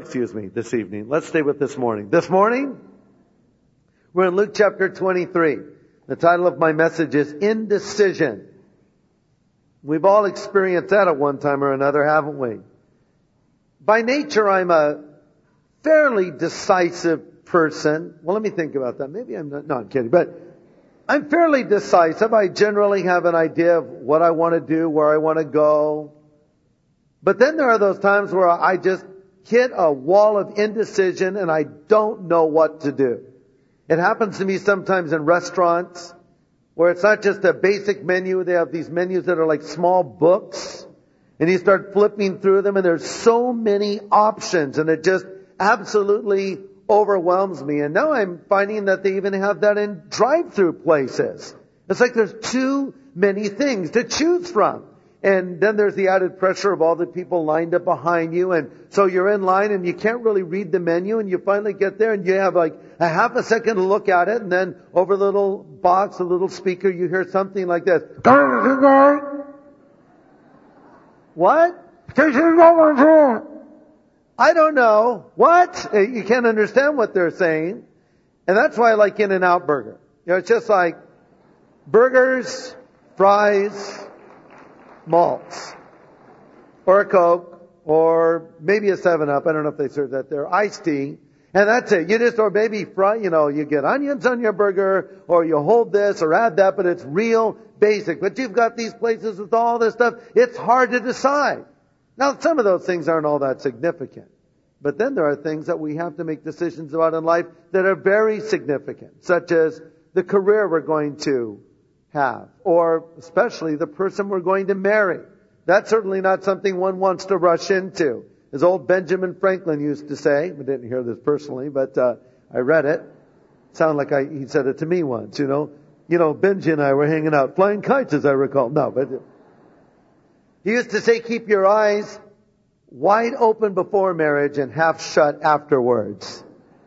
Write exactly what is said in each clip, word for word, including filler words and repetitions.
excuse me, this evening. Let's stay with this morning. This morning, we're in Luke chapter twenty-three. The title of my message is Indecision. We've all experienced that at one time or another, haven't we? By nature, I'm a fairly decisive person. Well, let me think about that. Maybe I'm not, no, I'm kidding. But I'm fairly decisive. I generally have an idea of what I want to do, where I want to go. But then there are those times where I just hit a wall of indecision and I don't know what to do. It happens to me sometimes in restaurants where it's not just a basic menu. They have these menus that are like small books. And you start flipping through them and there's so many options and it just absolutely overwhelms me. And now I'm finding that they even have that in drive-through places. It's like there's too many things to choose from. And then there's the added pressure of all the people lined up behind you. And so you're in line and you can't really read the menu. And you finally get there and you have like a half a second to look at it. And then over the little box, the little speaker, you hear something like this. What? I don't know. What? You can't understand what they're saying. And that's why I like In-N-Out Burger. You know, it's just like burgers, fries, malts, or a Coke, or maybe a seven up. I don't know if they serve that there. Iced tea. And that's it. You just, or maybe fry, you know, you get onions on your burger, or you hold this or add that, but it's real basic. But you've got these places with all this stuff. It's hard to decide. Now, some of those things aren't all that significant. But then there are things that we have to make decisions about in life that are very significant, such as the career we're going to have, or especially the person we're going to marry. That's certainly not something one wants to rush into. As old Benjamin Franklin used to say, I didn't hear this personally, but uh, I read it. It sounded like I, he said it to me once, you know. You know, Benji and I were hanging out, flying kites, as I recall. No, but he used to say, keep your eyes wide open before marriage and half shut afterwards.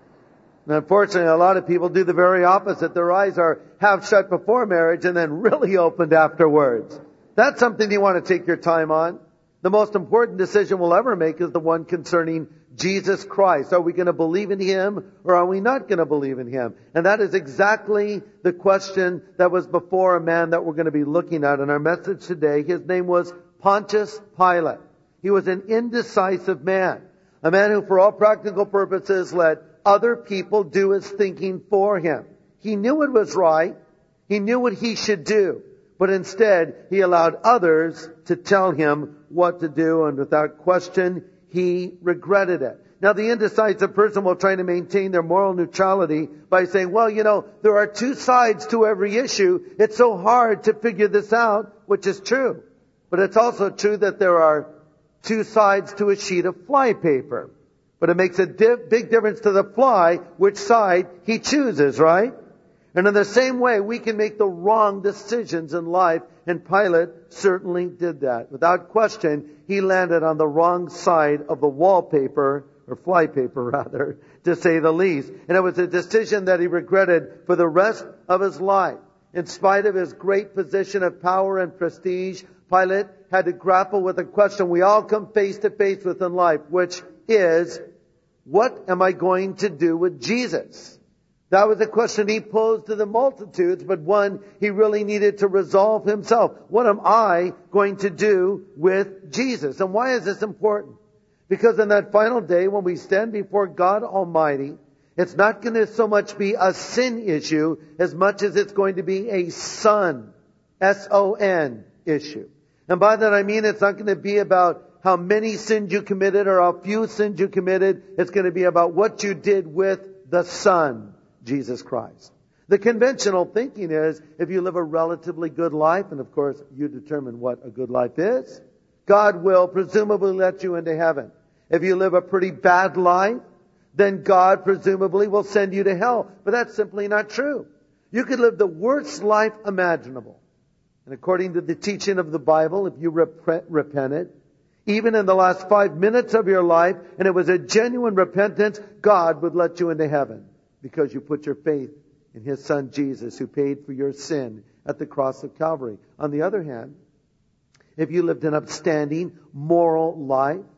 And unfortunately, a lot of people do the very opposite. Their eyes are half shut before marriage and then really opened afterwards. That's something you want to take your time on. The most important decision we'll ever make is the one concerning Jesus Christ. Are we going to believe in Him or are we not going to believe in Him? And that is exactly the question that was before a man that we're going to be looking at in our message today. His name was Pontius Pilate. He was an indecisive man. A man who, for all practical purposes, let other people do his thinking for him. He knew it was right. He knew what he should do. But instead, he allowed others to tell him what to do. And without question, he regretted it. Now, the indecisive person will try to maintain their moral neutrality by saying, well, you know, there are two sides to every issue. It's so hard to figure this out, which is true. But it's also true that there are two sides to a sheet of flypaper. But it makes a div- big difference to the fly which side he chooses, right? And in the same way, we can make the wrong decisions in life, and Pilate certainly did that. Without question, he landed on the wrong side of the wallpaper, or flypaper rather, to say the least. And it was a decision that he regretted for the rest of his life. In spite of his great position of power and prestige, Pilate had to grapple with a question we all come face to face with in life, which is, what am I going to do with Jesus? That was a question he posed to the multitudes, but one he really needed to resolve himself. What am I going to do with Jesus? And why is this important? Because in that final day, when we stand before God Almighty, it's not going to so much be a sin issue as much as it's going to be a son, S O N issue. And by that I mean it's not going to be about how many sins you committed or how few sins you committed. It's going to be about what you did with the Son, Jesus Christ. The conventional thinking is if you live a relatively good life, and of course you determine what a good life is, God will presumably let you into heaven. If you live a pretty bad life, then God presumably will send you to hell. But that's simply not true. You could live the worst life imaginable. And according to the teaching of the Bible, if you rep- repented, even in the last five minutes of your life, and it was a genuine repentance, God would let you into heaven because you put your faith in His Son Jesus, who paid for your sin at the cross of Calvary. On the other hand, if you lived an upstanding, moral life,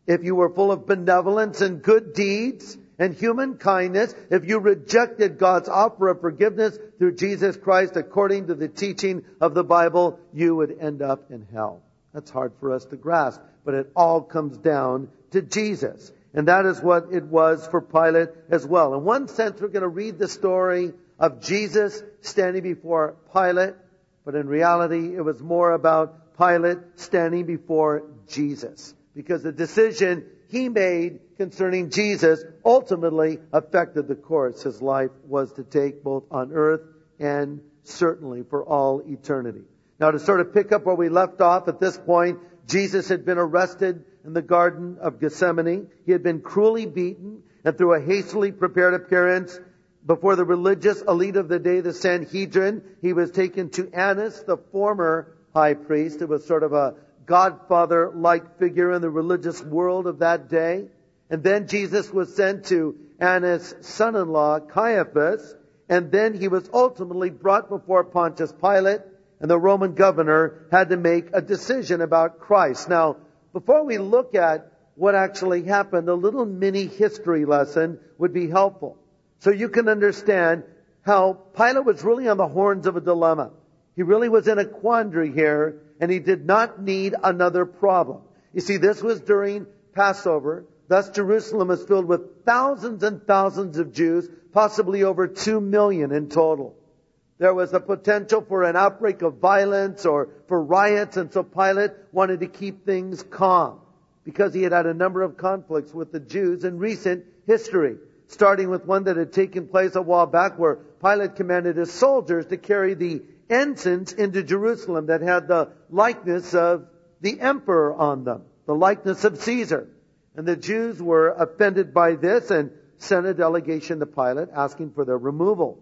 if you were full of benevolence and good deeds and human kindness, if you rejected God's offer of forgiveness through Jesus Christ according to the teaching of the Bible, you would end up in hell. That's hard for us to grasp, but it all comes down to Jesus. And that is what it was for Pilate as well. In one sense, we're going to read the story of Jesus standing before Pilate, but in reality, it was more about Pilate standing before Jesus, because the decision he made concerning Jesus ultimately affected the course his life was to take, both on earth and certainly for all eternity. Now, to sort of pick up where we left off at this point, Jesus had been arrested in the Garden of Gethsemane. He had been cruelly beaten, and through a hastily prepared appearance before the religious elite of the day, the Sanhedrin, he was taken to Annas, the former high priest. It was sort of a godfather-like figure in the religious world of that day. And then Jesus was sent to Annas' son-in-law, Caiaphas, and then he was ultimately brought before Pontius Pilate, and the Roman governor had to make a decision about Christ. Now, before we look at what actually happened, a little mini history lesson would be helpful, so you can understand how Pilate was really on the horns of a dilemma. He really was in a quandary here, and he did not need another problem. You see, this was during Passover. Thus, Jerusalem was filled with thousands and thousands of Jews, possibly over two million in total. There was a potential for an outbreak of violence or for riots, and so Pilate wanted to keep things calm because he had had a number of conflicts with the Jews in recent history, starting with one that had taken place a while back where Pilate commanded his soldiers to carry the ensigns into Jerusalem that had the likeness of the emperor on them, the likeness of Caesar. And the Jews were offended by this and sent a delegation to Pilate asking for their removal.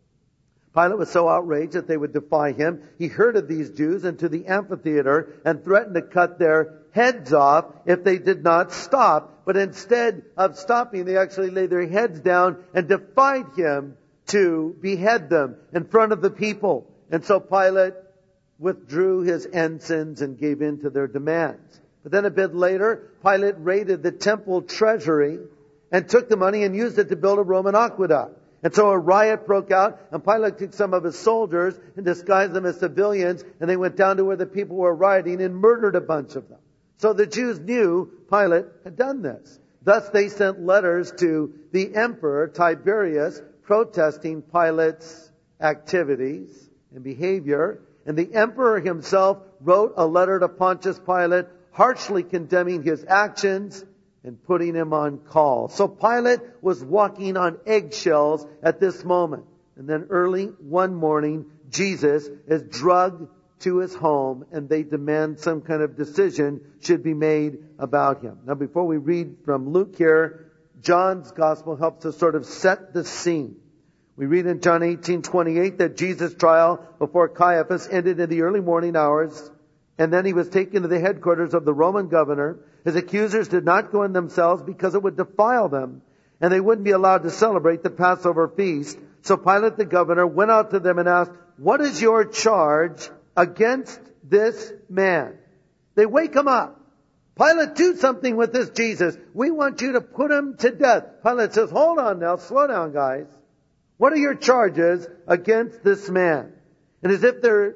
Pilate was so outraged that they would defy him. He herded these Jews into the amphitheater and threatened to cut their heads off if they did not stop. But instead of stopping, they actually laid their heads down and defied him to behead them in front of the people. And so Pilate withdrew his ensigns and gave in to their demands. But then a bit later, Pilate raided the temple treasury and took the money and used it to build a Roman aqueduct. And so a riot broke out, and Pilate took some of his soldiers and disguised them as civilians, and they went down to where the people were rioting and murdered a bunch of them. So the Jews knew Pilate had done this. Thus they sent letters to the emperor, Tiberius, protesting Pilate's activities and behavior. And the emperor himself wrote a letter to Pontius Pilate, harshly condemning his actions and putting him on call. So Pilate was walking on eggshells at this moment. And then early one morning, Jesus is drugged to his home, and they demand some kind of decision should be made about him. Now, before we read from Luke here, John's gospel helps us sort of set the scene. We read in John eighteen twenty-eight that Jesus' trial before Caiaphas ended in the early morning hours, and then he was taken to the headquarters of the Roman governor. His accusers did not go in themselves because it would defile them, and they wouldn't be allowed to celebrate the Passover feast. So Pilate the governor went out to them and asked, "What is your charge against this man?" They wake him up. "Pilate, do something with this Jesus. We want you to put him to death." Pilate says, "Hold on now, slow down, guys. What are your charges against this man?" And as if their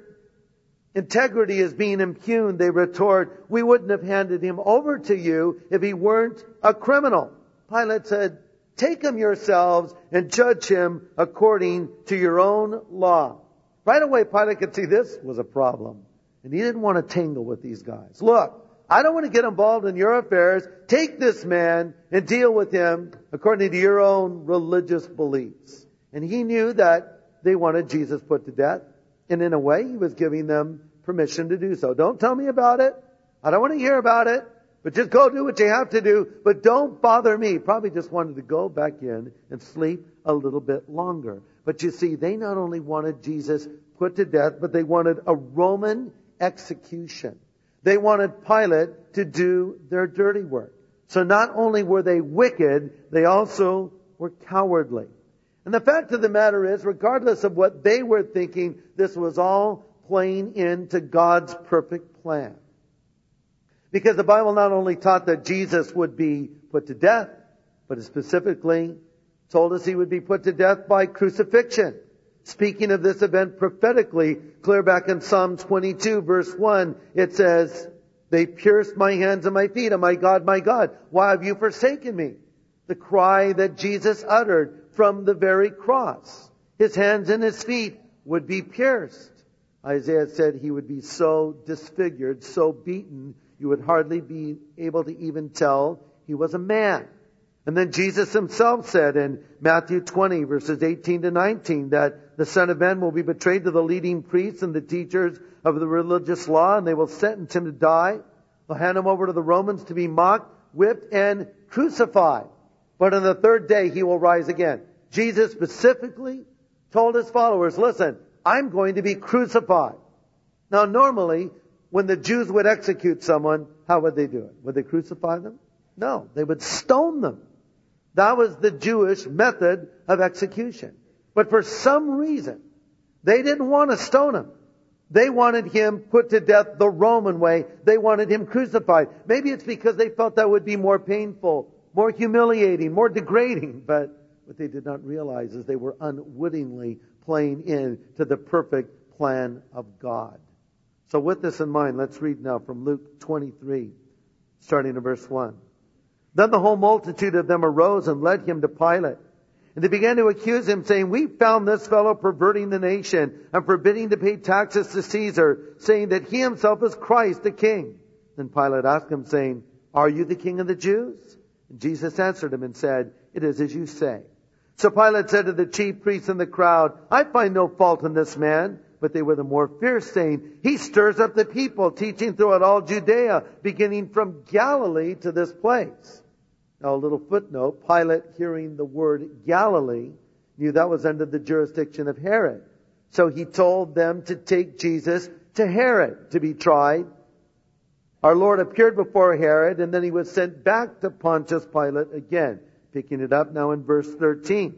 integrity is being impugned, they retort, "We wouldn't have handed him over to you if he weren't a criminal." Pilate said, "Take him yourselves and judge him according to your own law." Right away, Pilate could see this was a problem. And he didn't want to tangle with these guys. "Look, I don't want to get involved in your affairs. Take this man and deal with him according to your own religious beliefs." And he knew that they wanted Jesus put to death. And in a way, he was giving them permission to do so. "Don't tell me about it. I don't want to hear about it. But just go do what you have to do. But don't bother me." Probably just wanted to go back in and sleep a little bit longer. But you see, they not only wanted Jesus put to death, but they wanted a Roman execution. They wanted Pilate to do their dirty work. So not only were they wicked, they also were cowardly. And the fact of the matter is, regardless of what they were thinking, this was all playing into God's perfect plan. Because the Bible not only taught that Jesus would be put to death, but it specifically told us he would be put to death by crucifixion. Speaking of this event prophetically, clear back in Psalm twenty-two verse one, it says, they pierced my hands and my feet, and my God, my God, why have you forsaken me? The cry that Jesus uttered from the very cross. His hands and his feet would be pierced. Isaiah said he would be so disfigured, so beaten, you would hardly be able to even tell he was a man. And then Jesus himself said in Matthew twenty verses eighteen to nineteen that the Son of Man will be betrayed to the leading priests and the teachers of the religious law, and they will sentence him to die. They'll hand him over to the Romans to be mocked, whipped, and crucified. But on the third day he will rise again. Jesus specifically told his followers, listen, I'm going to be crucified. Now normally, when the Jews would execute someone, how would they do it? Would they crucify them? No, they would stone them. That was the Jewish method of execution. But for some reason, they didn't want to stone him. They wanted him put to death the Roman way. They wanted him crucified. Maybe it's because they felt that would be more painful, more humiliating, more degrading. But what they did not realize is they were unwittingly playing into the perfect plan of God. So with this in mind, let's read now from Luke twenty-three, starting in verse one. Then the whole multitude of them arose and led him to Pilate. And they began to accuse him, saying, we found this fellow perverting the nation and forbidding to pay taxes to Caesar, saying that he himself is Christ the King. Then Pilate asked him, saying, are you the King of the Jews? And Jesus answered him and said, it is as you say. So Pilate said to the chief priests and the crowd, I find no fault in this man. But they were the more fierce, saying, he stirs up the people, teaching throughout all Judea, beginning from Galilee to this place. Now, a little footnote, Pilate, hearing the word Galilee, knew that was under the jurisdiction of Herod. So he told them to take Jesus to Herod to be tried. Our Lord appeared before Herod, and then he was sent back to Pontius Pilate again. Picking it up now in verse thirteen.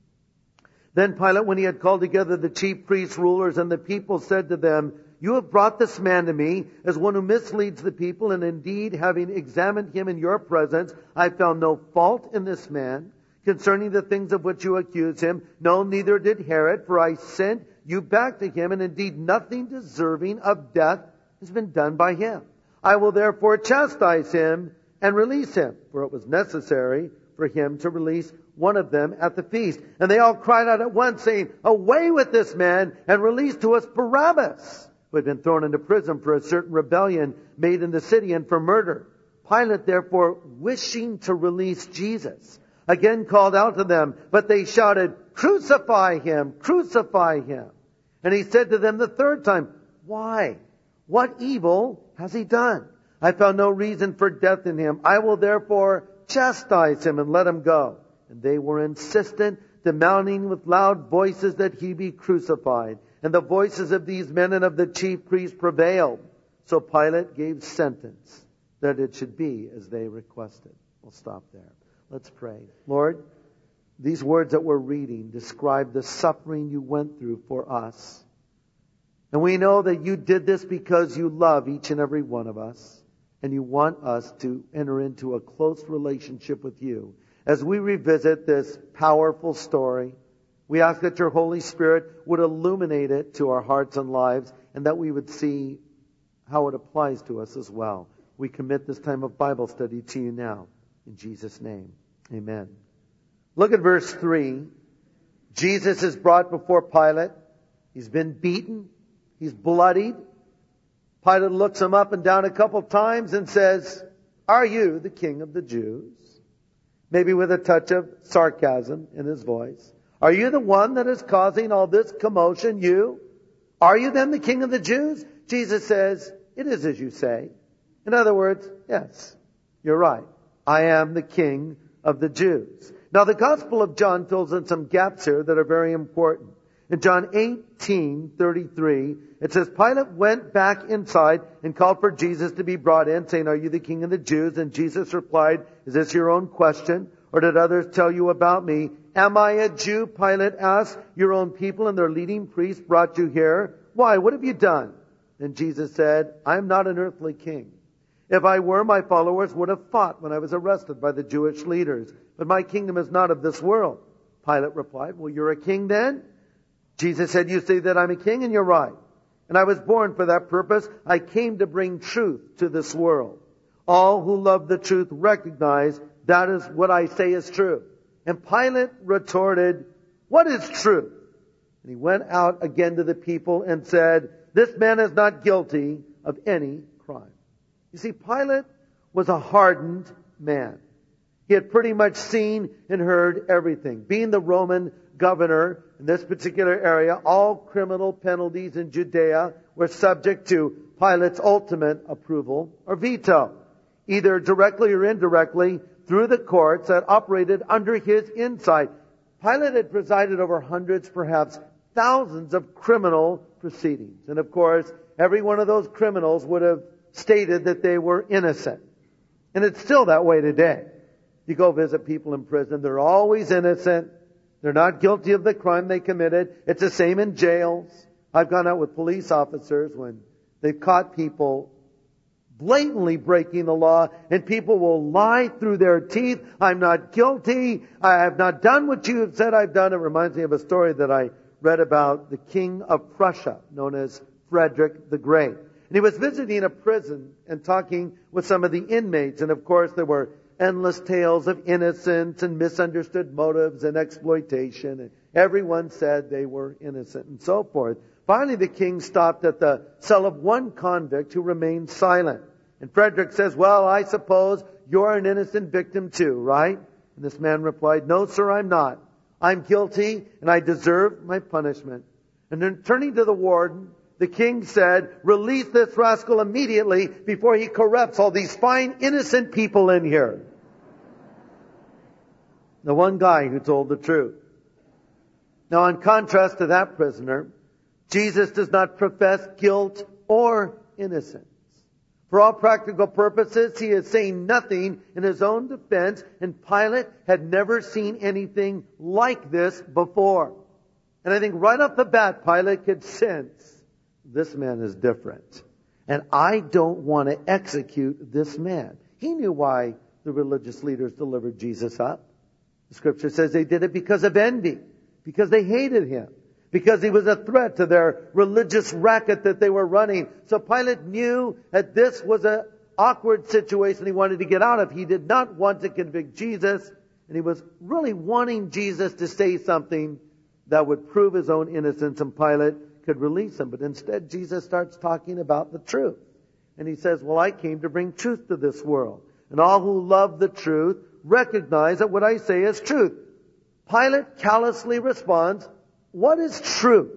Then Pilate, when he had called together the chief priests, rulers, and the people, said to them, you have brought this man to me as one who misleads the people, and indeed, having examined him in your presence, I found no fault in this man concerning the things of which you accuse him. No, neither did Herod, for I sent you back to him, and indeed nothing deserving of death has been done by him. I will therefore chastise him and release him, for it was necessary for him to release one of them at the feast. And they all cried out at once, saying, away with this man, and release to us Barabbas, who had been thrown into prison for a certain rebellion made in the city and for murder. Pilate, therefore, wishing to release Jesus, again called out to them, but they shouted, crucify him, crucify him. And he said to them the third time, why? What evil has he done? I found no reason for death in him. I will therefore chastise him and let him go. And they were insistent, demanding with loud voices that he be crucified. And the voices of these men and of the chief priests prevailed. So Pilate gave sentence that it should be as they requested. We'll stop there. Let's pray. Lord, these words that we're reading describe the suffering you went through for us. And we know that you did this because you love each and every one of us. And you want us to enter into a close relationship with you. As we revisit this powerful story, we ask that your Holy Spirit would illuminate it to our hearts and lives, and that we would see how it applies to us as well. We commit this time of Bible study to you now. In Jesus' name, amen. Look at verse three. Jesus is brought before Pilate. He's been beaten. He's bloodied. Pilate looks him up and down a couple times and says, are you the King of the Jews? Maybe with a touch of sarcasm in his voice. Are you the one that is causing all this commotion, you? Are you then the King of the Jews? Jesus says, it is as you say. In other words, yes, you're right. I am the King of the Jews. Now the Gospel of John fills in some gaps here that are very important. In John eighteen thirty-three, it says, Pilate went back inside and called for Jesus to be brought in, saying, are you the King of the Jews? And Jesus replied, is this your own question? Or did others tell you about me? Am I a Jew? Pilate asked. Your own people and their leading priests brought you here. Why? What have you done? And Jesus said, I am not an earthly king. If I were, my followers would have fought when I was arrested by the Jewish leaders. But my kingdom is not of this world. Pilate replied, well, you're a king then? Jesus said, you say that I'm a king, and you're right. And I was born for that purpose. I came to bring truth to this world. All who love the truth recognize that is what I say is true. And Pilate retorted, what is truth? And he went out again to the people and said, this man is not guilty of any crime. You see, Pilate was a hardened man. He had pretty much seen and heard everything. Being the Roman governor in this particular area, all criminal penalties in Judea were subject to Pilate's ultimate approval or veto, either directly or indirectly through the courts that operated under his insight. Pilate had presided over hundreds, perhaps thousands of criminal proceedings. And of course, every one of those criminals would have stated that they were innocent. And it's still that way today. You go visit people in prison, they're always innocent. They're not guilty of the crime they committed. It's the same in jails. I've gone out with police officers when they've caught people blatantly breaking the law, and people will lie through their teeth. I'm not guilty. I have not done what you have said I've done. It reminds me of a story that I read about the king of Prussia, known as Frederick the Great. And he was visiting a prison and talking with some of the inmates. And of course, there were endless tales of innocence and misunderstood motives and exploitation. And everyone said they were innocent and so forth. Finally, the king stopped at the cell of one convict who remained silent. And Frederick says, well, I suppose you're an innocent victim too, right? And this man replied, no, sir, I'm not. I'm guilty and I deserve my punishment. And then turning to the warden, the king said, release this rascal immediately before he corrupts all these fine, innocent people in here. The one guy who told the truth. Now, in contrast to that prisoner, Jesus does not profess guilt or innocence. For all practical purposes, he is saying nothing in his own defense, and Pilate had never seen anything like this before. And I think right off the bat, Pilate could sense this man is different. And I don't want to execute this man. He knew why the religious leaders delivered Jesus up. The scripture says they did it because of envy, because they hated him, because he was a threat to their religious racket that they were running. So Pilate knew that this was an awkward situation he wanted to get out of. He did not want to convict Jesus, and he was really wanting Jesus to say something that would prove his own innocence, and Pilate could release him. But instead, Jesus starts talking about the truth. And he says, well, I came to bring truth to this world. And all who love the truth recognize that what I say is truth. Pilate callously responds, what is truth?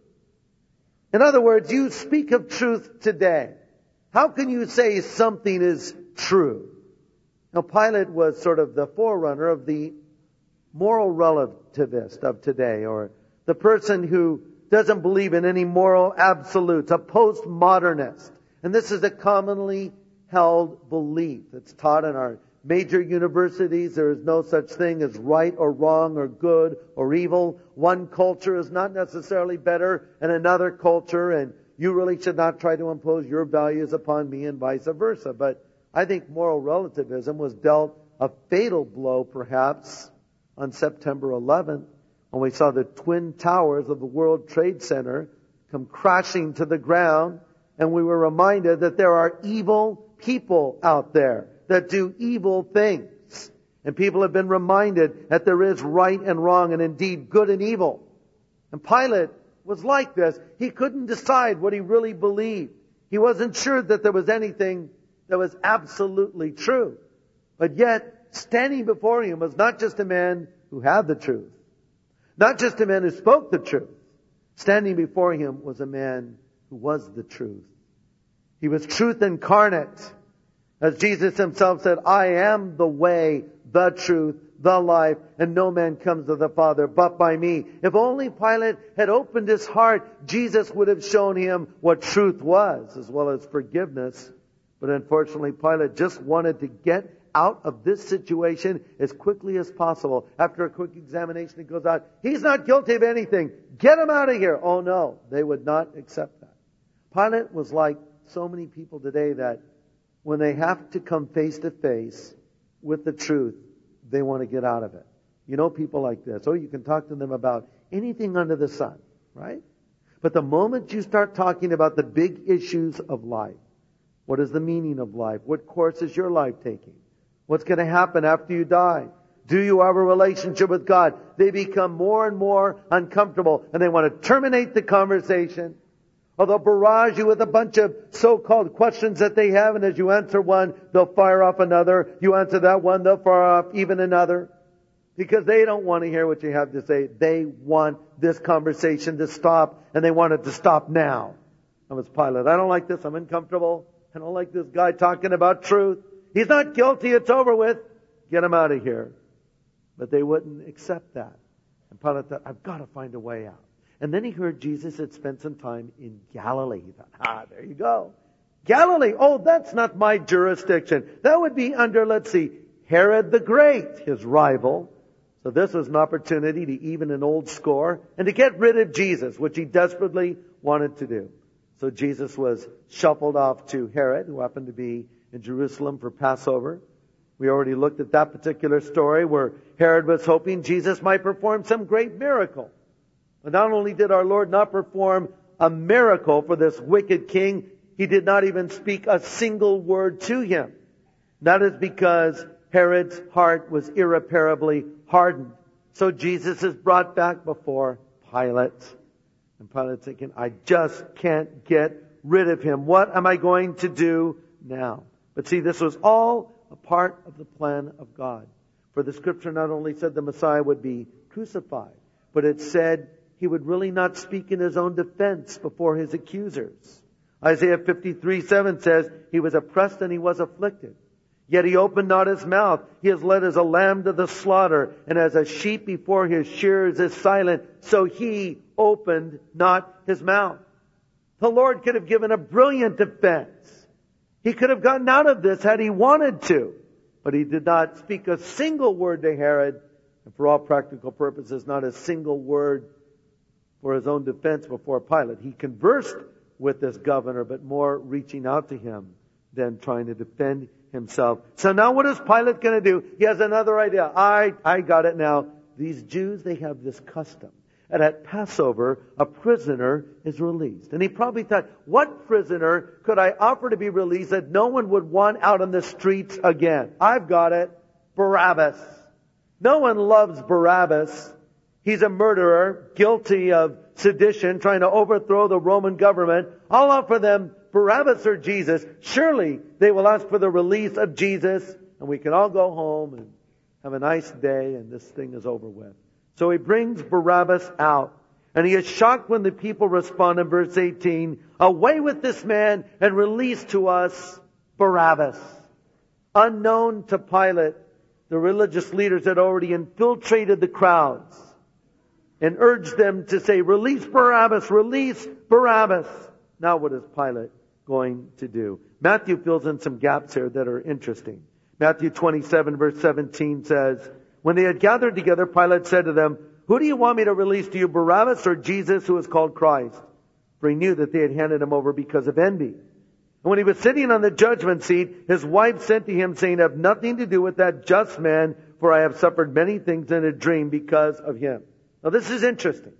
In other words, you speak of truth today. How can you say something is true? Now, Pilate was sort of the forerunner of the moral relativist of today, or the person who doesn't believe in any moral absolutes, a postmodernist. And this is a commonly held belief. It's taught in our major universities. There is no such thing as right or wrong or good or evil. One culture is not necessarily better than another culture, and you really should not try to impose your values upon me and vice versa. But I think moral relativism was dealt a fatal blow, perhaps, on September eleventh, when we saw the twin towers of the World Trade Center come crashing to the ground, and we were reminded that there are evil people out there that do evil things. And people have been reminded that there is right and wrong, and indeed good and evil. And Pilate was like this. He couldn't decide what he really believed. He wasn't sure that there was anything that was absolutely true. But yet, standing before him was not just a man who had the truth, not just a man who spoke the truth. Standing before him was a man who was the truth. He was truth incarnate. As Jesus himself said, I am the way, the truth, the life, and no man comes to the Father but by me. If only Pilate had opened his heart, Jesus would have shown him what truth was, as well as forgiveness. But unfortunately, Pilate just wanted to get out of this situation as quickly as possible. After a quick examination, he goes out, he's not guilty of anything. Get him out of here. Oh no, they would not accept that. Pilate was like so many people today that when they have to come face to face with the truth, they want to get out of it. You know people like this. Oh, you can talk to them about anything under the sun, right? But the moment you start talking about the big issues of life, what is the meaning of life? What course is your life taking? What's going to happen after you die? Do you have a relationship with God? They become more and more uncomfortable and they want to terminate the conversation. Or they'll barrage you with a bunch of so-called questions that they have, and as you answer one, they'll fire off another. You answer that one, they'll fire off even another. Because they don't want to hear what you have to say. They want this conversation to stop, and they want it to stop now. I was Pilate. I don't like this. I'm uncomfortable. I don't like this guy talking about truth. He's not guilty. It's over with. Get him out of here. But they wouldn't accept that. And Pilate thought, I've got to find a way out. And then he heard Jesus had spent some time in Galilee. He thought, ah, there you go. Galilee. Oh, that's not my jurisdiction. That would be under, let's see, Herod the Great, his rival. So this was an opportunity to even an old score and to get rid of Jesus, which he desperately wanted to do. So Jesus was shuffled off to Herod, who happened to be in Jerusalem for Passover. We already looked at that particular story where Herod was hoping Jesus might perform some great miracle. But not only did our Lord not perform a miracle for this wicked king, he did not even speak a single word to him. That is because Herod's heart was irreparably hardened. So Jesus is brought back before Pilate. And Pilate's thinking, I just can't get rid of him. What am I going to do now? But see, this was all a part of the plan of God. For the scripture not only said the Messiah would be crucified, but it said he would really not speak in his own defense before his accusers. Isaiah fifty-three seven says, he was oppressed and he was afflicted. Yet he opened not his mouth. He is led as a lamb to the slaughter, and as a sheep before his shearers is silent, so he opened not his mouth. The Lord could have given a brilliant defense. He could have gotten out of this had he wanted to. But he did not speak a single word to Herod, and for all practical purposes, not a single word for his own defense before Pilate. He conversed with this governor, but more reaching out to him than trying to defend himself. So now what is Pilate going to do? He has another idea. I, I got it now. These Jews, they have this custom. And at Passover, a prisoner is released. And he probably thought, what prisoner could I offer to be released that no one would want out on the streets again? I've got it. Barabbas. No one loves Barabbas. He's a murderer, guilty of sedition, trying to overthrow the Roman government. I'll offer them Barabbas or Jesus. Surely they will ask for the release of Jesus, and we can all go home and have a nice day, and this thing is over with. So he brings Barabbas out, and he is shocked when the people respond in verse eighteen, away with this man and release to us Barabbas. Unknown to Pilate, the religious leaders had already infiltrated the crowds and urged them to say, release Barabbas, release Barabbas. Now what is Pilate going to do? Matthew fills in some gaps here that are interesting. Matthew twenty-seven verse seventeen says, when they had gathered together, Pilate said to them, who do you want me to release to you, Barabbas or Jesus who is called Christ? For he knew that they had handed him over because of envy. And when he was sitting on the judgment seat, his wife sent to him saying, have nothing to do with that just man, for I have suffered many things in a dream because of him. Now this is interesting.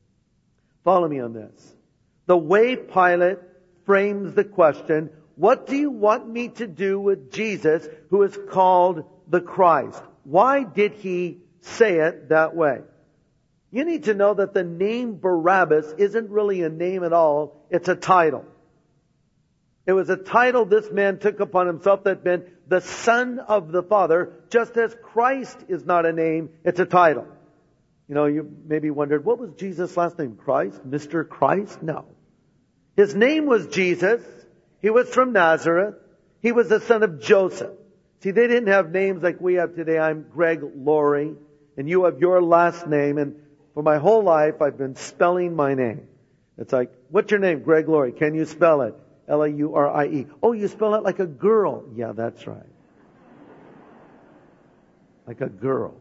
Follow me on this. The way Pilate frames the question, what do you want me to do with Jesus who is called the Christ? Why did he say it that way? You need to know that the name Barabbas isn't really a name at all. It's a title. It was a title this man took upon himself that meant the Son of the Father, just as Christ is not a name, it's a title. You know, you maybe wondered, what was Jesus' last name? Christ? Mister Christ? No. His name was Jesus. He was from Nazareth. He was the son of Joseph. See, they didn't have names like we have today. I'm Greg Laurie, and you have your last name. And for my whole life, I've been spelling my name. It's like, what's your name? Greg Laurie. Can you spell it? L A U R I E. Oh, you spell it like a girl. Yeah, that's right. Like a girl.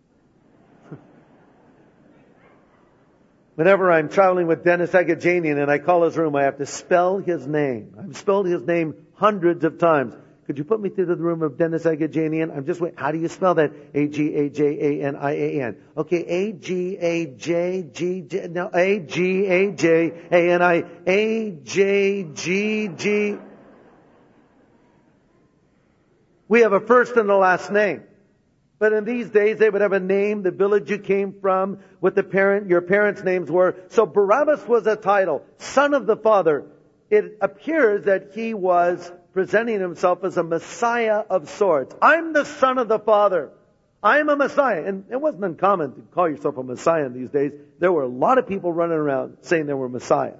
Whenever I'm traveling with Dennis Agajanian and I call his room, I have to spell his name. I've spelled his name hundreds of times Could you put me through to the room of Dennis Agajanian? I'm just waiting. How do you spell that? A G A J A N I A N. Okay, A G A J G J, no, A G A J A N I, A J G G. We have a first and a last name. But in these days, they would have a name, the village you came from, what the parent, your parents' names were. So Barabbas was a title, son of the Father. It appears that he was presenting himself as a Messiah of sorts. I'm the son of the Father. I'm a Messiah. And it wasn't uncommon to call yourself a Messiah in these days. There were a lot of people running around saying they were Messiahs.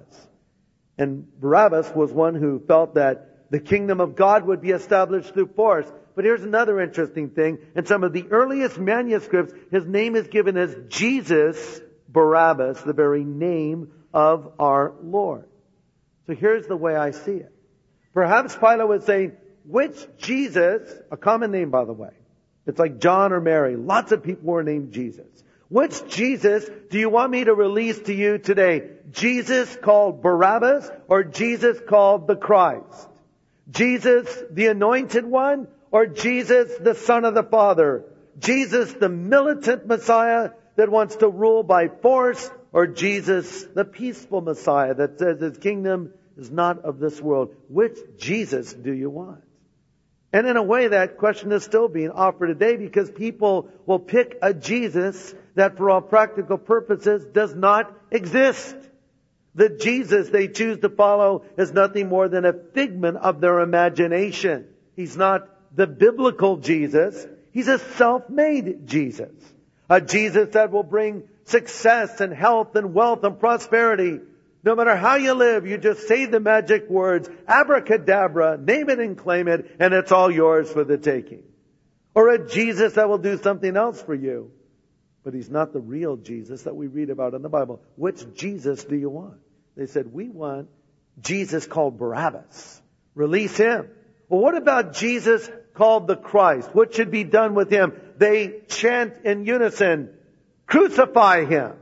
And Barabbas was one who felt that the kingdom of God would be established through force. But here's another interesting thing. In some of the earliest manuscripts, his name is given as Jesus Barabbas, the very name of our Lord. So here's the way I see it. Perhaps Pilate was saying, which Jesus, a common name by the way, it's like John or Mary, lots of people were named Jesus. Which Jesus do you want me to release to you today? Jesus called Barabbas or Jesus called the Christ? Jesus the Anointed One or Jesus the Son of the Father? Jesus the militant Messiah that wants to rule by force, or Jesus the peaceful Messiah that says his kingdom is not of this world? Which Jesus do you want? And in a way, that question is still being offered today because people will pick a Jesus that for all practical purposes does not exist. The Jesus they choose to follow is nothing more than a figment of their imagination. He's not the biblical Jesus. He's a self-made Jesus. A Jesus that will bring success and health and wealth and prosperity. No matter how you live, you just say the magic words, abracadabra, name it and claim it, and it's all yours for the taking. Or a Jesus that will do something else for you. But he's not the real Jesus that we read about in the Bible. Which Jesus do you want? They said, we want Jesus called Barabbas. Release him. Well, what about Jesus called the Christ? What should be done with him? They chant in unison, crucify him.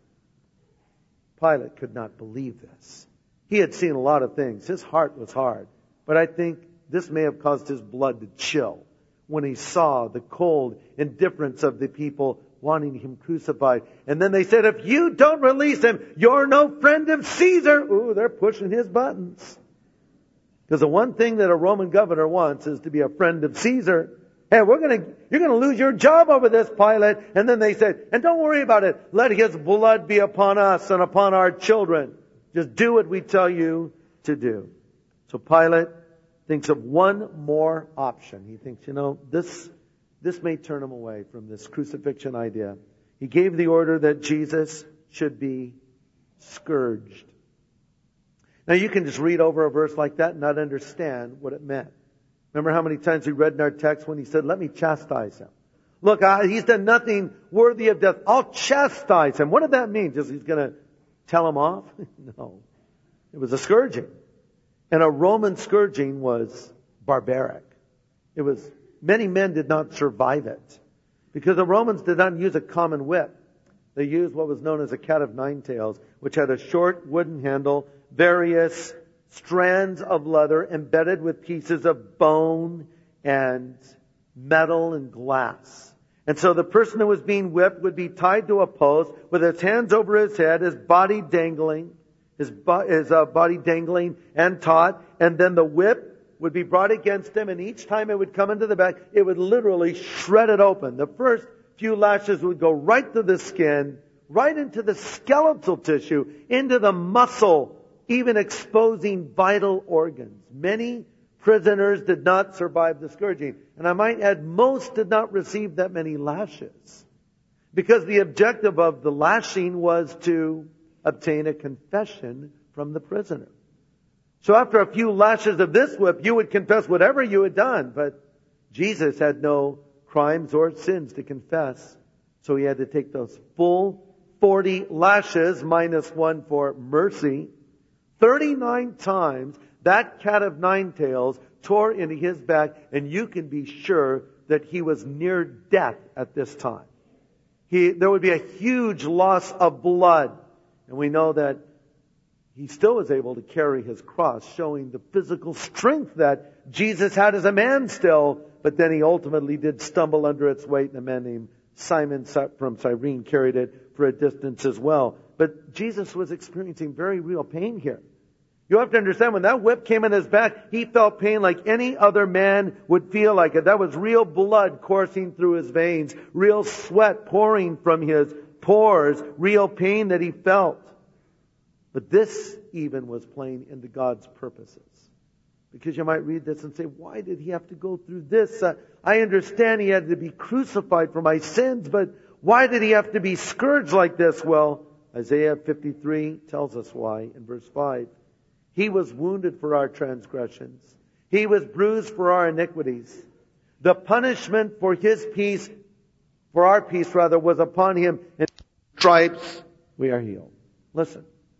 Pilate could not believe this. He had seen a lot of things. His heart was hard. But I think this may have caused his blood to chill when he saw the cold indifference of the people wanting him crucified. And then they said, if you don't release him, you're no friend of Caesar. Ooh, they're pushing his buttons. Because the one thing that a Roman governor wants is to be a friend of Caesar. Hey, we're gonna, you're gonna lose your job over this, Pilate. And then they said, and don't worry about it. Let his blood be upon us and upon our children. Just do what we tell you to do. So Pilate thinks of one more option. He thinks, you know, this, this may turn him away from this crucifixion idea. He gave the order that Jesus should be scourged. Now you can just read over a verse like that and not understand what it meant. Remember how many times we read in our text when he said, let me chastise him. Look, I, he's done nothing worthy of death. I'll chastise him. What did that mean? Just he's going to tell him off? No. It was a scourging. And a Roman scourging was barbaric. It was, many men did not survive it. Because the Romans did not use a common whip. They used what was known as a cat of nine tails, which had a short wooden handle, various strands of leather embedded with pieces of bone and metal and glass. And so the person who was being whipped would be tied to a post with his hands over his head, his body dangling, his, bo- his uh, body dangling and taut. And then the whip would be brought against him, and each time it would come into the back, it would literally shred it open. The first few lashes would go right through the skin, right into the skeletal tissue, into the muscle, even exposing vital organs. Many prisoners did not survive the scourging. And I might add, most did not receive that many lashes. Because the objective of the lashing was to obtain a confession from the prisoner. So after a few lashes of this whip, you would confess whatever you had done. But Jesus had no crimes or sins to confess. So he had to take those full forty lashes minus one for mercy. thirty-nine times that cat of nine tails tore into his back, and you can be sure that he was near death at this time. He, there would be a huge loss of blood. And we know that he still was able to carry his cross, showing the physical strength that Jesus had as a man still, but then he ultimately did stumble under its weight, and a man named Simon from Cyrene carried it for a distance as well. But Jesus was experiencing very real pain here. You have to understand, when that whip came in his back, he felt pain like any other man would feel like it. That was real blood coursing through his veins, real sweat pouring from his pores, real pain that he felt. But this even was playing into God's purposes. Because you might read this and say, why did he have to go through this? Uh, I understand he had to be crucified for my sins, but why did he have to be scourged like this? Well, Isaiah fifty-three tells us why in verse five. He was wounded for our transgressions. He was bruised for our iniquities. The punishment for his peace, for our peace rather, was upon him. And stripes we are healed. Listen.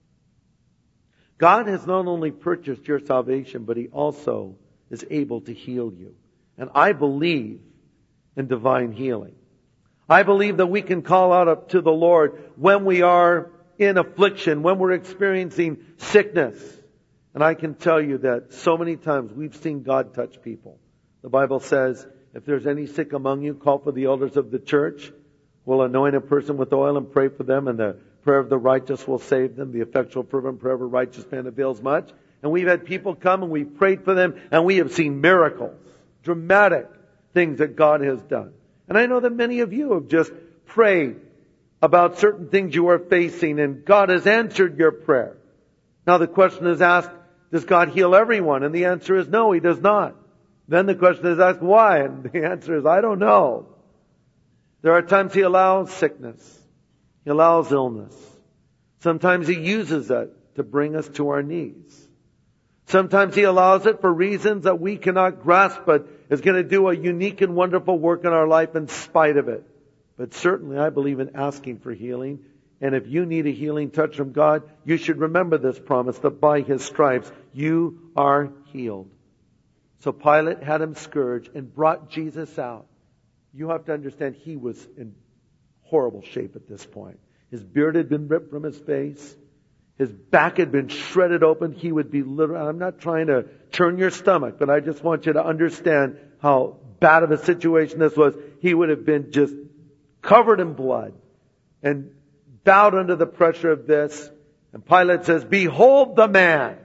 God has not only purchased your salvation, but he also is able to heal you. And I believe in divine healing. I believe that we can call out up to the Lord when we are in affliction, when we're experiencing sickness. And I can tell you that so many times we've seen God touch people. The Bible says, if there's any sick among you, call for the elders of the church. We'll anoint a person with oil and pray for them, and the prayer of the righteous will save them. The effectual fervent prayer of a righteous man avails much. And we've had people come and we've prayed for them, and we have seen miracles, dramatic things that God has done. And I know that many of you have just prayed about certain things you are facing, and God has answered your prayer. Now the question is asked, does God heal everyone? And the answer is no, he does not. Then the question is asked, why? And the answer is, I don't know. There are times he allows sickness. He allows illness. Sometimes he uses it to bring us to our knees. Sometimes he allows it for reasons that we cannot grasp, but is going to do a unique and wonderful work in our life in spite of it. But certainly I believe in asking for healing. And if you need a healing touch from God, you should remember this promise that by his stripes you are healed. So Pilate had him scourged and brought Jesus out. You have to understand he was in horrible shape at this point. His beard had been ripped from his face. His back had been shredded open. He would be literally, I'm not trying to turn your stomach, but I just want you to understand how bad of a situation this was. He would have been just covered in blood and bowed under the pressure of this. And Pilate says, behold the man.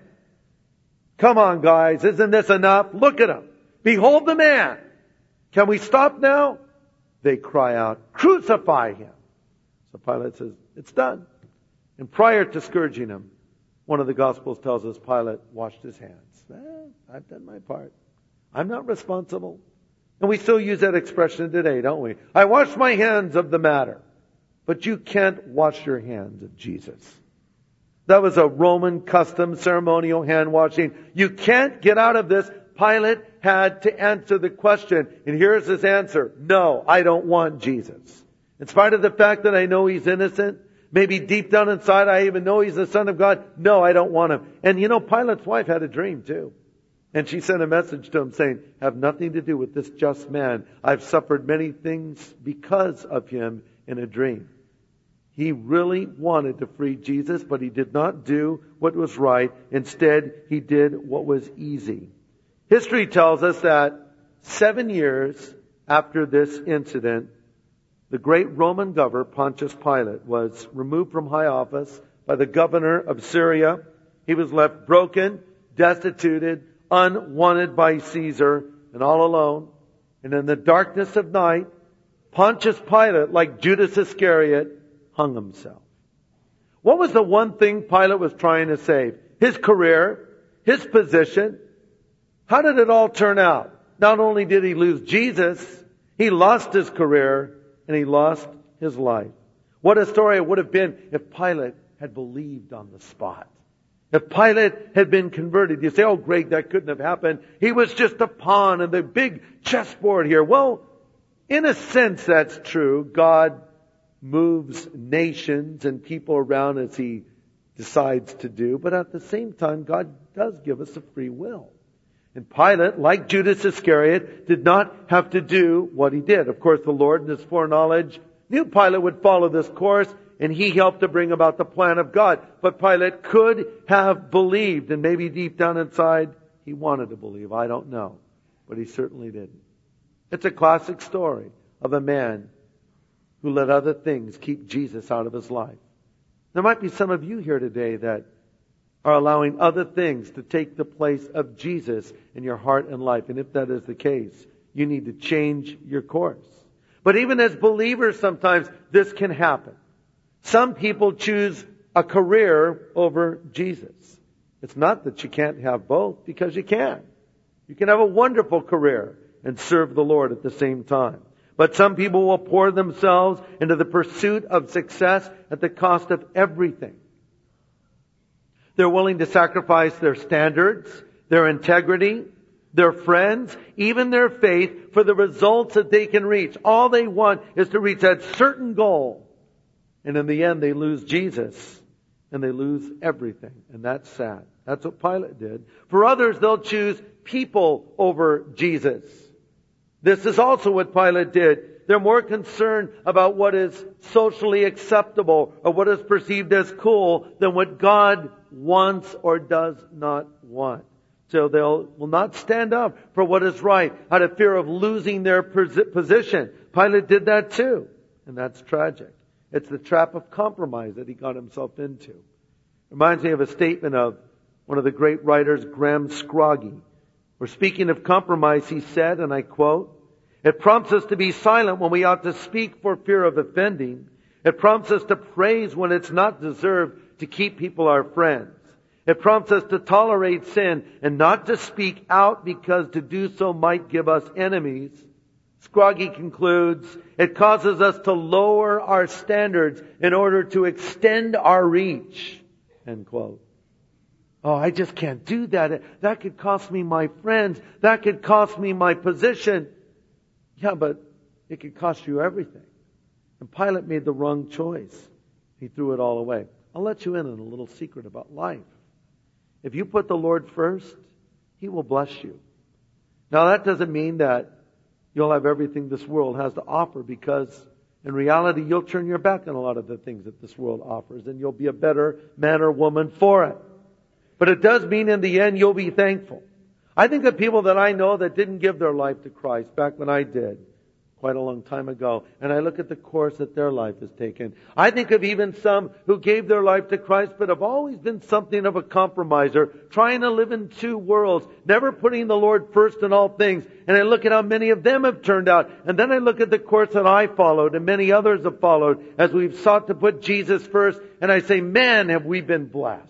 Come on, guys. Isn't this enough? Look at him. Behold the man. Can we stop now? They cry out, crucify him. So Pilate says, it's done. And prior to scourging him, one of the Gospels tells us Pilate washed his hands. Well, I've done my part. I'm not responsible. And we still use that expression today, don't we? I wash my hands of the matter. But you can't wash your hands of Jesus. That was a Roman custom, ceremonial hand washing. You can't get out of this. Pilate had to answer the question. And here's his answer. No, I don't want Jesus. In spite of the fact that I know he's innocent, maybe deep down inside I even know he's the Son of God. No, I don't want him. And you know, Pilate's wife had a dream too. And she sent a message to him saying, have nothing to do with this just man. I've suffered many things because of him in a dream. He really wanted to free Jesus, but he did not do what was right. Instead, he did what was easy. History tells us that seven years after this incident, the great Roman governor, Pontius Pilate, was removed from high office by the governor of Syria. He was left broken, destituted, unwanted by Caesar, and all alone. And in the darkness of night, Pontius Pilate, like Judas Iscariot, hung himself. What was the one thing Pilate was trying to save? His career, his position. How did it all turn out? Not only did he lose Jesus, he lost his career and he lost his life. What a story it would have been if Pilate had believed on the spot. If Pilate had been converted. You say, oh Greg, that couldn't have happened. He was just a pawn in the big chessboard here. Well, in a sense that's true. God moves nations and people around as he decides to do. But at the same time, God does give us a free will. And Pilate, like Judas Iscariot, did not have to do what he did. Of course, the Lord in his foreknowledge knew Pilate would follow this course, and he helped to bring about the plan of God. But Pilate could have believed, and maybe deep down inside, he wanted to believe. I don't know. But he certainly didn't. It's a classic story of a man who let other things keep Jesus out of his life. There might be some of you here today that are allowing other things to take the place of Jesus in your heart and life. And if that is the case, you need to change your course. But even as believers, sometimes this can happen. Some people choose a career over Jesus. It's not that you can't have both, because you can. You can have a wonderful career and serve the Lord at the same time. But some people will pour themselves into the pursuit of success at the cost of everything. They're willing to sacrifice their standards, their integrity, their friends, even their faith for the results that they can reach. All they want is to reach that certain goal. And in the end, they lose Jesus and they lose everything. And that's sad. That's what Pilate did. For others, they'll choose people over Jesus. This is also what Pilate did. They're more concerned about what is socially acceptable or what is perceived as cool than what God wants or does not want. So they will not stand up for what is right out of fear of losing their position. Pilate did that too. And that's tragic. It's the trap of compromise that he got himself into. Reminds me of a statement of one of the great writers, Graham Scroggie. Where speaking of compromise, he said, and I quote, "It prompts us to be silent when we ought to speak for fear of offending. It prompts us to praise when it's not deserved to keep people our friends. It prompts us to tolerate sin and not to speak out because to do so might give us enemies." Scroggie concludes, "It causes us to lower our standards in order to extend our reach." End quote. Oh, I just can't do that. That could cost me my friends. That could cost me my position. Yeah, but it could cost you everything. And Pilate made the wrong choice. He threw it all away. I'll let you in on a little secret about life. If you put the Lord first, He will bless you. Now that doesn't mean that you'll have everything this world has to offer, because in reality you'll turn your back on a lot of the things that this world offers and you'll be a better man or woman for it. But it does mean in the end you'll be thankful. I think of people that I know that didn't give their life to Christ back when I did, quite a long time ago, and I look at the course that their life has taken. I think of even some who gave their life to Christ but have always been something of a compromiser, trying to live in two worlds, never putting the Lord first in all things. And I look at how many of them have turned out. And then I look at the course that I followed and many others have followed as we've sought to put Jesus first. And I say, man, have we been blessed.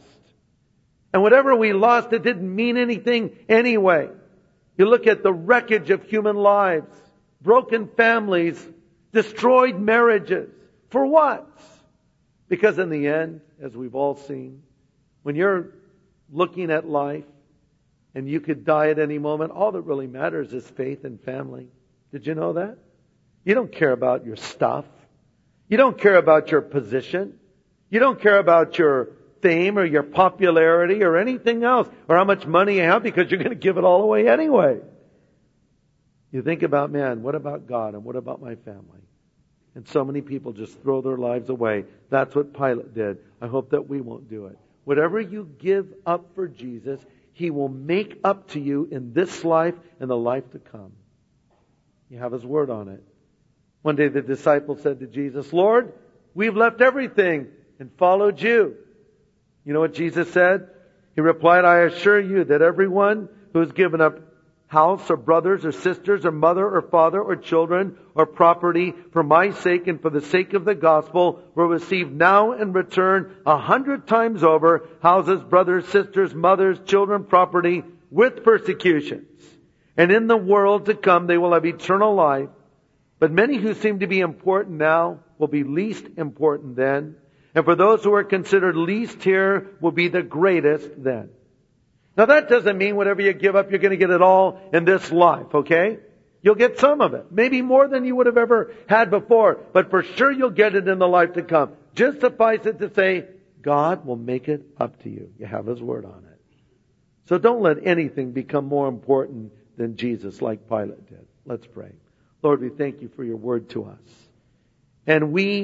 And whatever we lost, it didn't mean anything anyway. You look at the wreckage of human lives, broken families, destroyed marriages. For what? Because in the end, as we've all seen, when you're looking at life and you could die at any moment, all that really matters is faith and family. Did you know that? You don't care about your stuff. You don't care about your position. You don't care about your fame or your popularity or anything else, or how much money you have, because you're going to give it all away anyway. You think about, man, what about God and what about my family? And so many people just throw their lives away. That's what Pilate did. I hope that we won't do it. Whatever you give up for Jesus, He will make up to you in this life and the life to come. You have His word on it. One day the disciples said to Jesus, "Lord, we've left everything and followed you." You know what Jesus said? He replied, "I assure you that everyone who has given up house or brothers or sisters or mother or father or children or property for my sake and for the sake of the gospel will receive now in return a hundred times over houses, brothers, sisters, mothers, children, property with persecutions. And in the world to come they will have eternal life. But many who seem to be important now will be least important then. And for those who are considered least here will be the greatest then." Now that doesn't mean whatever you give up, you're going to get it all in this life, okay? You'll get some of it. Maybe more than you would have ever had before. But for sure you'll get it in the life to come. Just suffice it to say, God will make it up to you. You have His word on it. So don't let anything become more important than Jesus, like Pilate did. Let's pray. Lord, we thank You for Your word to us. And we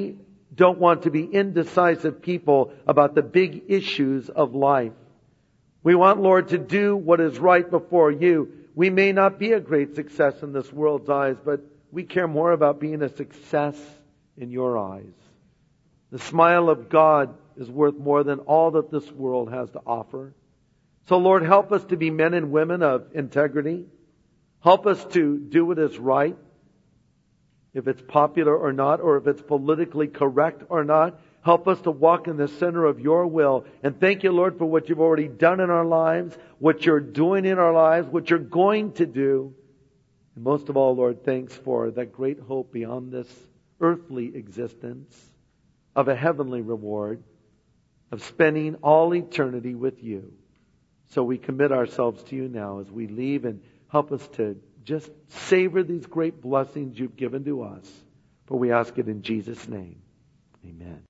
don't want to be indecisive people about the big issues of life. We want, Lord, to do what is right before you. We may not be a great success in this world's eyes, but we care more about being a success in your eyes. The smile of God is worth more than all that this world has to offer. So, Lord, help us to be men and women of integrity. Help us to do what is right, if it's popular or not, or if it's politically correct or not. Help us to walk in the center of your will. And thank you, Lord, for what you've already done in our lives, what you're doing in our lives, what you're going to do. And most of all, Lord, thanks for that great hope beyond this earthly existence of a heavenly reward, of spending all eternity with you. So we commit ourselves to you now as we leave, and help us to just savor these great blessings you've given to us. For we ask it in Jesus' name. Amen.